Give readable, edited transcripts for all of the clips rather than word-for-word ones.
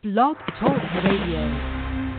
Blog Talk Radio.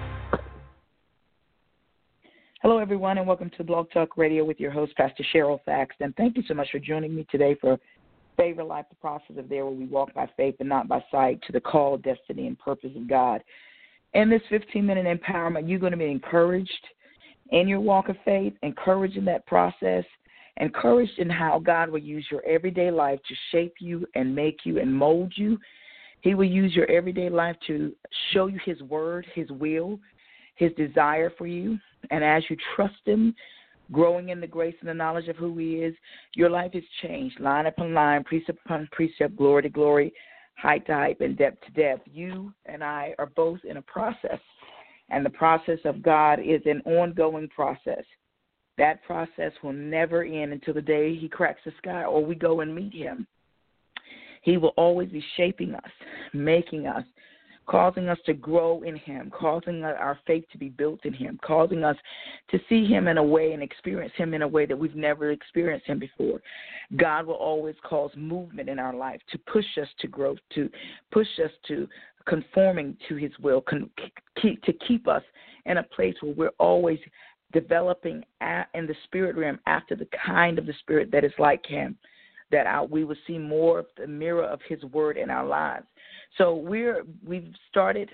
Hello, everyone, and welcome to Blog Talk Radio with your host, Pastor Cheryl Fax. And thank you so much for joining me today for Favor Life, the process of there where we walk by faith and not by sight to the call, destiny, and purpose of God. In this 15-minute empowerment, you're going to be encouraged in your walk of faith, encouraged in that process, encouraged in how God will use your everyday life to shape you and make you and mold you. He will use your everyday life to show you His word, His will, His desire for you. And as you trust Him, growing in the grace and the knowledge of who He is, your life is changed, line upon line, precept upon precept, glory to glory, height to height, and depth to depth. You and I are both in a process, and the process of God is an ongoing process. That process will never end until the day He cracks the sky or we go and meet Him. He will always be shaping us, making us, causing us to grow in Him, causing our faith to be built in Him, causing us to see Him in a way and experience Him in a way that we've never experienced Him before. God will always cause movement in our life to push us to growth, to push us to conforming to His will, to keep us in a place where we're always developing in the spirit realm after the kind of the spirit that is like Him, that we will see more of the mirror of His word in our lives. So we've started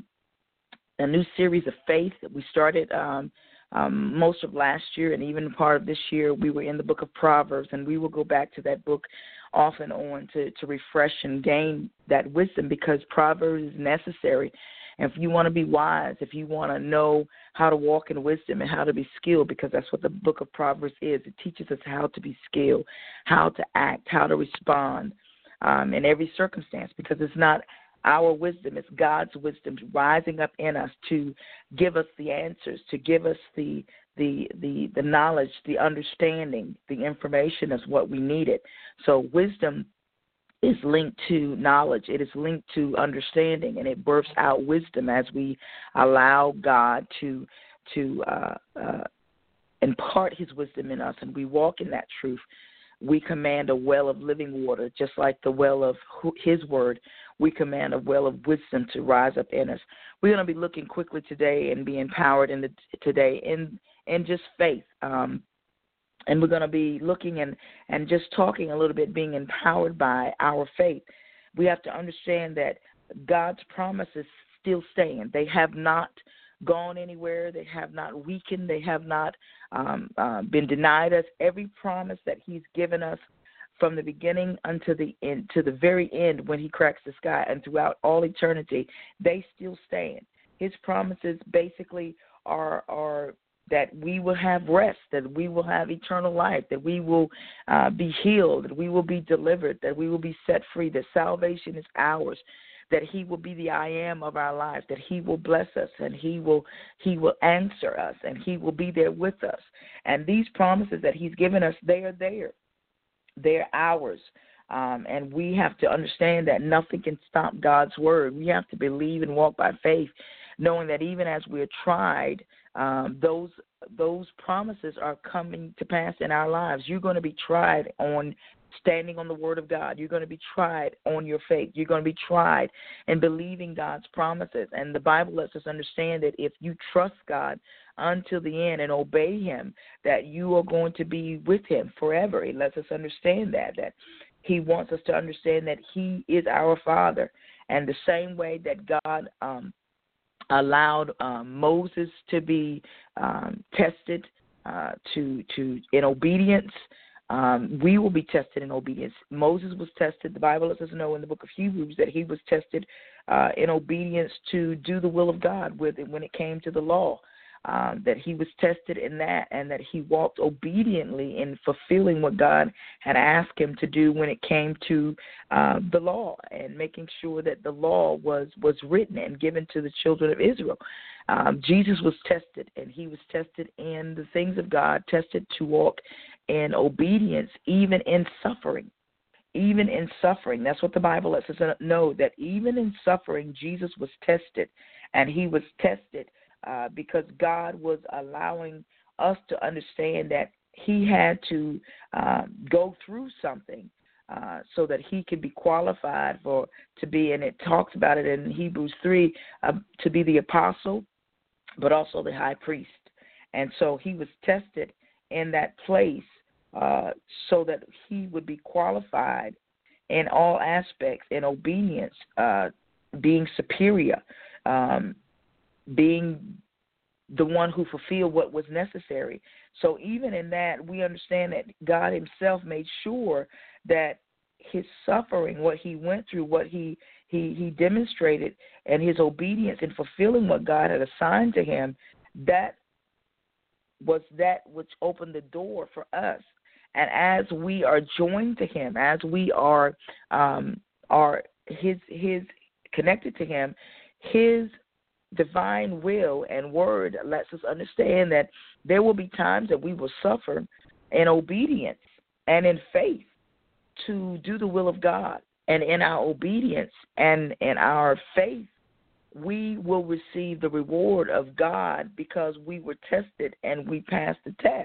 a new series of faith that we started most of last year, and even part of this year we were in the book of Proverbs, and we will go back to that book off and on to refresh and gain that wisdom, because Proverbs is necessary. And if you want to be wise, if you want to know how to walk in wisdom and how to be skilled, because that's what the book of Proverbs is. It teaches us how to be skilled, how to act, how to respond in every circumstance, because it's not our wisdom, it's God's wisdom rising up in us to give us the answers, to give us the knowledge, the understanding, the information is what we needed. So wisdom is linked to knowledge. It is linked to understanding, and it births out wisdom as we allow God to impart His wisdom in us, and we walk in that truth. We command a well of living water, just like the well of His word. We command a well of wisdom to rise up in us. We're going to be looking quickly today and be empowered today in just faith. And we're going to be looking and just talking a little bit, being empowered by our faith. We have to understand that God's promises still stand. They have not gone anywhere. They have not weakened. They have not been denied us. Every promise that He's given us from the beginning until the end, to the very end when He cracks the sky and throughout all eternity, they still stand. His promises basically are that we will have rest, that we will have eternal life, that we will be healed, that we will be delivered, that we will be set free, that salvation is ours, that He will be the I am of our lives, that He will bless us, and He will answer us, and He will be there with us. And these promises that He's given us, they are there. They're ours. And we have to understand that nothing can stop God's word. We have to believe and walk by faith, knowing that even as we're tried, those promises are coming to pass in our lives. You're going to be tried on standing on the word of God. You're going to be tried on your faith. You're going to be tried in believing God's promises. And the Bible lets us understand that if you trust God until the end and obey Him, that you are going to be with Him forever. It lets us understand that He wants us to understand that He is our Father. And the same way that God allowed Moses to be tested in obedience, we will be tested in obedience. Moses was tested. The Bible lets us know in the book of Hebrews that he was tested in obedience to do the will of God when it came to the law. That he was tested in that, and that he walked obediently in fulfilling what God had asked him to do when it came to the law, and making sure that the law was written and given to the children of Israel. Jesus was tested, and he was tested in the things of God, tested to walk in obedience, even in suffering. Even in suffering. That's what the Bible lets us know, that even in suffering, Jesus was tested, and He was tested because God was allowing us to understand that He had to go through something so that he could be qualified to be, and it talks about it in Hebrews 3, to be the apostle, but also the high priest. And so he was tested in that place so that he would be qualified in all aspects, in obedience, being superior, being the one who fulfilled what was necessary. So even in that, we understand that God himself made sure that his suffering, what he went through, what he demonstrated, and his obedience in fulfilling what God had assigned to him, that was that which opened the door for us. And as we are joined to him, as we are his connected to him, his divine will and word lets us understand that there will be times that we will suffer in obedience and in faith to do the will of God. And in our obedience and in our faith, we will receive the reward of God because we were tested and we passed the test.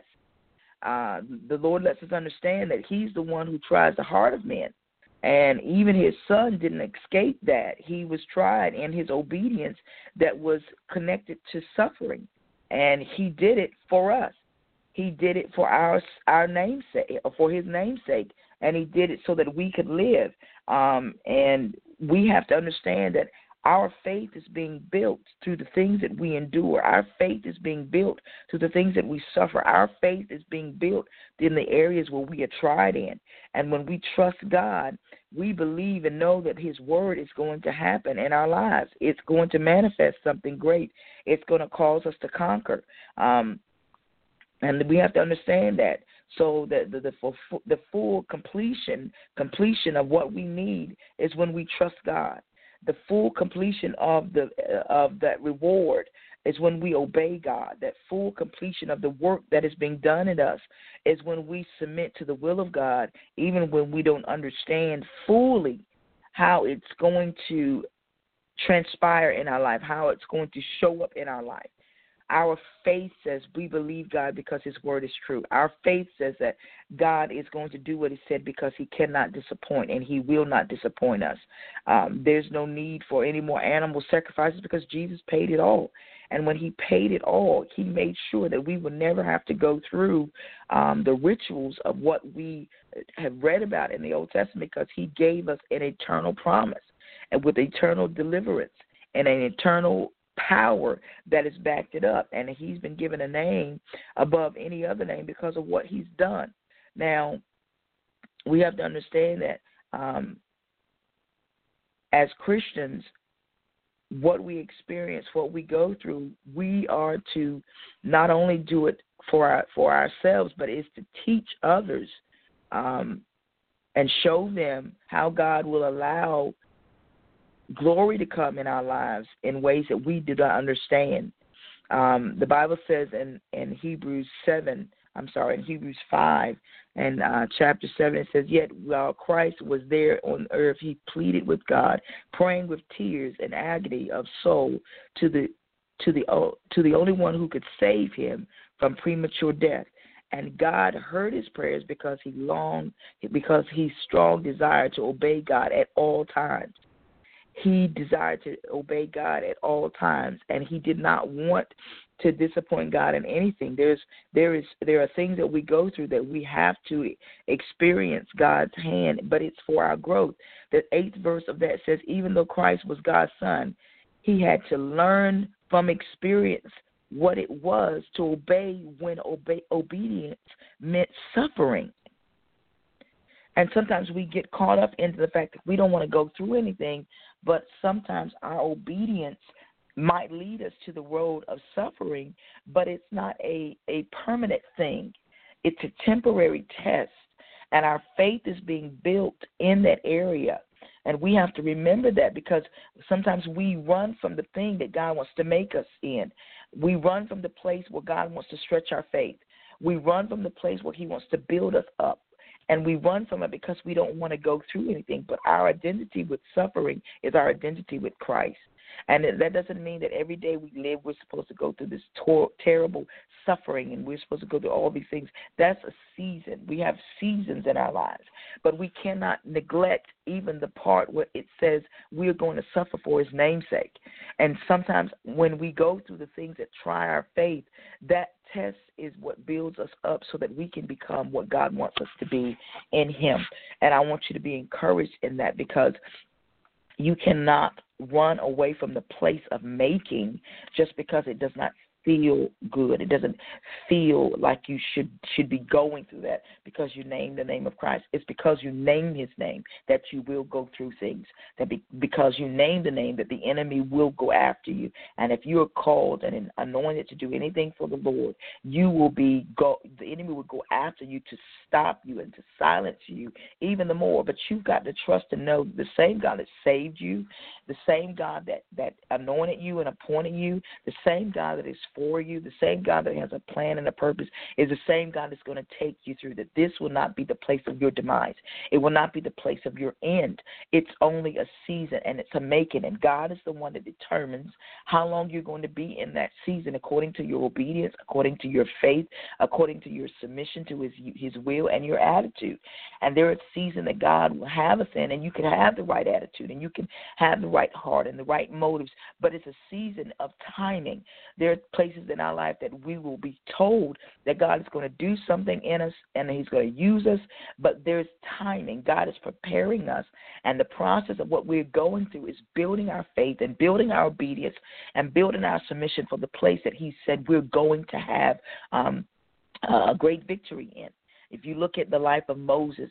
The Lord lets us understand that he's the one who tries the heart of men. And even his son didn't escape that. He was tried in his obedience that was connected to suffering. And he did it for us. He did it for our namesake, for his namesake, and he did it so that we could live. And we have to understand that our faith is being built through the things that we endure. Our faith is being built through the things that we suffer. Our faith is being built in the areas where we are tried in. And when we trust God, we believe and know that his word is going to happen in our lives. It's going to manifest something great. It's going to cause us to conquer. And we have to understand that. So that the full completion of what we need is when we trust God. The full completion of that reward is when we obey God. That full completion of the work that is being done in us is when we submit to the will of God, even when we don't understand fully how it's going to transpire in our life, how it's going to show up in our life. Our faith says we believe God because his word is true. Our faith says that God is going to do what he said because he cannot disappoint, and he will not disappoint us. There's no need for any more animal sacrifices because Jesus paid it all. And when he paid it all, he made sure that we would never have to go through the rituals of what we have read about in the Old Testament, because he gave us an eternal promise and with eternal deliverance and an eternal power that has backed it up, and he's been given a name above any other name because of what he's done. Now, we have to understand that as Christians, what we experience, what we go through, we are to not only do it for ourselves, but it's to teach others and show them how God will allow glory to come in our lives in ways that we do not understand. The Bible says in Hebrews 5 and chapter 7, it says, "Yet while Christ was there on earth, he pleaded with God, praying with tears and agony of soul to the only one who could save him from premature death. And God heard his prayers because he strong desire to obey God at all times." He desired to obey God at all times, and he did not want to disappoint God in anything. There are things that we go through that we have to experience God's hand, but it's for our growth. The 8th verse of that says, even though Christ was God's son, he had to learn from experience what it was to obey when obedience meant suffering. And sometimes we get caught up into the fact that we don't want to go through anything, but sometimes our obedience might lead us to the road of suffering, but it's not a permanent thing. It's a temporary test, and our faith is being built in that area. And we have to remember that, because sometimes we run from the thing that God wants to make us in. We run from the place where God wants to stretch our faith. We run from the place where he wants to build us up. And we run from it because we don't want to go through anything. But our identity with suffering is our identity with Christ. And that doesn't mean that every day we live, we're supposed to go through this terrible suffering and we're supposed to go through all these things. That's a season. We have seasons in our lives. But we cannot neglect even the part where it says we're going to suffer for his namesake. And sometimes when we go through the things that try our faith, that test is what builds us up so that we can become what God wants us to be in him. And I want you to be encouraged in that, because you cannot run away from the place of making just because it does not feel good. It doesn't feel like you should be going through that because you name the name of Christ. It's because you name his name that you will go through things, because you name the name that the enemy will go after you. And if you are called and anointed to do anything for the Lord, the enemy will go after you to stop you and to silence you even the more. But you've got to trust and know the same God that saved you, the same God that anointed you and appointed you, the same God that is for you, the same God that has a plan and a purpose, is the same God that's going to take you through. That this will not be the place of your demise. It will not be the place of your end. It's only a season, and it's a making, and God is the one that determines how long you're going to be in that season according to your obedience, according to your faith, according to your submission to his will and your attitude. And there is a season that God will have us in, and you can have the right attitude, and you can have the right heart and the right motives, but it's a season of timing. There are places in our life that we will be told that God is going to do something in us and he's going to use us, but there's timing. God is preparing us, and the process of what we're going through is building our faith and building our obedience and building our submission for the place that he said we're going to have a great victory in. If you look at the life of Moses,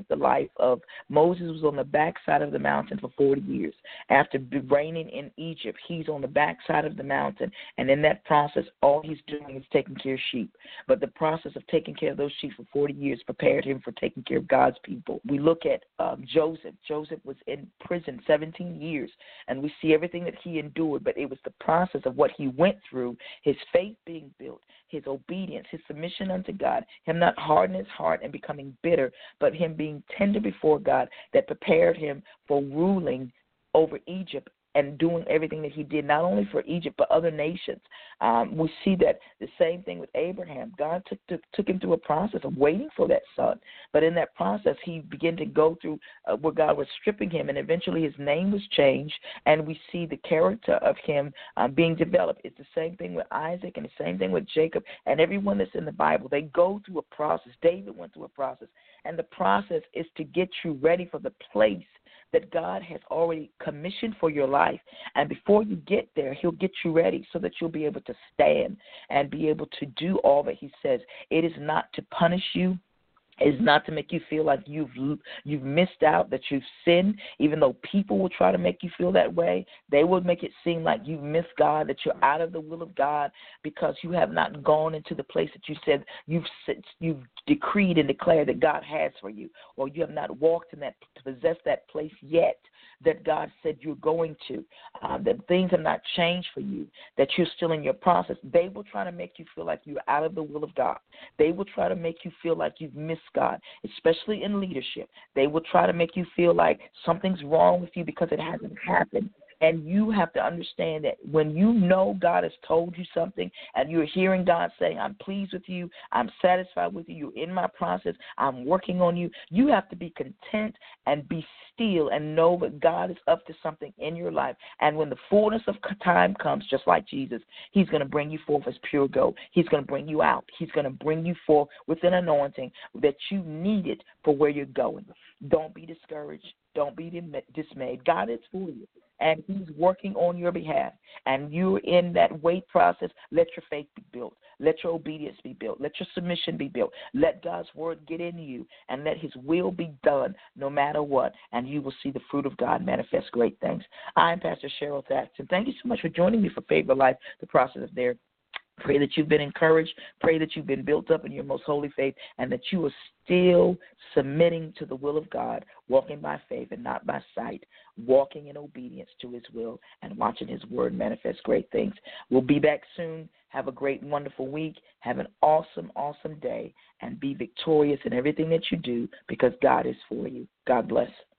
Moses was on the backside of the mountain for 40 years. After reigning in Egypt, he's on the backside of the mountain, and in that process, all he's doing is taking care of sheep. But the process of taking care of those sheep for 40 years prepared him for taking care of God's people. We look at Joseph. Joseph was in prison 17 years, and we see everything that he endured, but it was the process of what he went through, his faith being built, his obedience, his submission unto God, him not hardening his heart and becoming bitter, but him being tender before God, that prepared him for ruling over Egypt and doing everything that he did, not only for Egypt but other nations. We see that the same thing with Abraham. God took him through a process of waiting for that son, but in that process he began to go through where God was stripping him, and eventually his name was changed, and we see the character of him being developed. It's the same thing with Isaac and the same thing with Jacob and everyone that's in the Bible. They go through a process. David went through a process, and the process is to get you ready for the place that God has already commissioned for your life. And before you get there, he'll get you ready so that you'll be able to stand and be able to do all that he says. It is not to punish you. It's not to make you feel like you've missed out, that you've sinned, even though people will try to make you feel that way. They will make it seem like you've missed God, that you're out of the will of God because you have not gone into the place that you said you've decreed and declared that God has for you, or you have not walked in that to possess that place yet that God said you're going to, that things have not changed for you, that you're still in your process. They will try to make you feel like you're out of the will of God. They will try to make you feel like you've missed God, especially in leadership. They will try to make you feel like something's wrong with you because it hasn't happened. And you have to understand that when you know God has told you something and you're hearing God saying, I'm pleased with you, I'm satisfied with you, you're in my process, I'm working on you, you have to be content and be still and know that God is up to something in your life. And when the fullness of time comes, just like Jesus, he's going to bring you forth as pure gold. He's going to bring you out. He's going to bring you forth with an anointing that you needed for where you're going. Don't be discouraged. Don't be dismayed. God is for you, and he's working on your behalf. And you're in that wait process. Let your faith be built. Let your obedience be built. Let your submission be built. Let God's word get in you, and let his will be done no matter what, and you will see the fruit of God manifest great things. I'm Pastor Cheryl Thaxton. Thank you so much for joining me for Favor Life, the process of there. Pray that you've been encouraged. Pray that you've been built up in your most holy faith, and that you are still submitting to the will of God, walking by faith and not by sight. walking in obedience to his will and watching his word manifest great things. We'll be back soon. Have a great, wonderful week. Have an awesome, awesome day, and be victorious in everything that you do because God is for you. God bless.